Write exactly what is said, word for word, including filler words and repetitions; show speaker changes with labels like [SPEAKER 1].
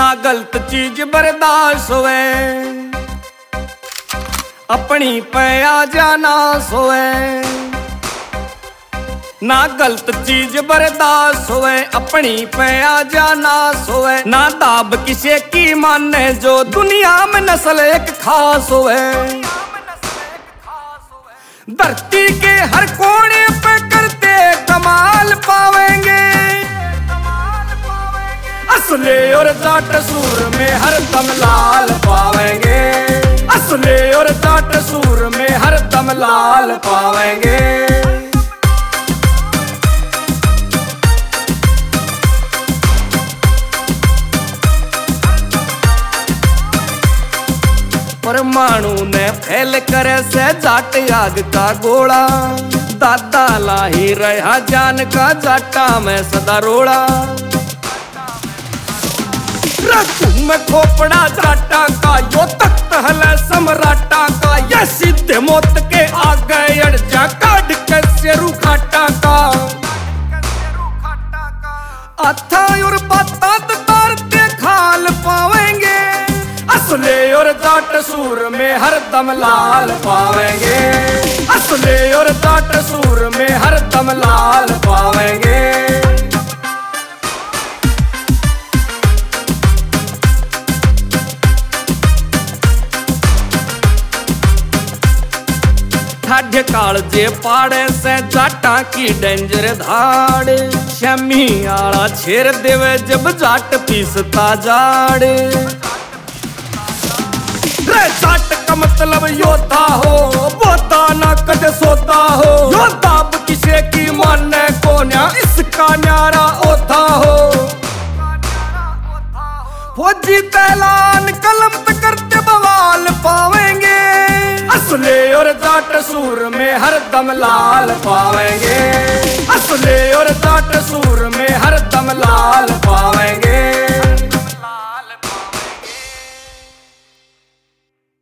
[SPEAKER 1] ना गलत चीज बर्दाश्त होवे, अपनी पे आ जाना सोए। ना गलत चीज बर्दाश्त होवे, अपनी पे आ जाना सोए। ना दाब किसे की माने जो दुनिया में नस्ल एक खास होवे। धरती के हर कोने पे करते कमाल पावेंगे, असले और जाट सूर में हर दम लाल पावेंगे। असले और जाट सूर में हर दम लाल पावेंगे। परमाणु ने फैल करे से जाट आग का गोला, दादा लाही रहा जान का जाटा में सदा रोड़ा। में खोपड़ा जाटा का यो तख्त हले सम्राटा का, ये सीधे मौत के आगे अड़ जा काट के शेरू खाटा का। अथा और बाता तारते खाल पावेंगे, असले और जाट सूर में हर दम लाल पावेंगे। असले और जाट सूर में हर दम लाल पावेंगे। ठाढ़े काल जे पाड़े से जाटा की डेंजर धाड़, शमी आला छेर देवे जब जाट पीसता जाड़। रे जाट का मतलब योद्धा हो, बोता ना कद सोता हो। योद्धा अब किसे की माने को न्या, इसका न्यारा ओथा हो। फौजी तैलान कलम तक करते बवाल पावेंगे, असले और जाट सूर में हर दम लाल पावेंगे। असले और जाट सूर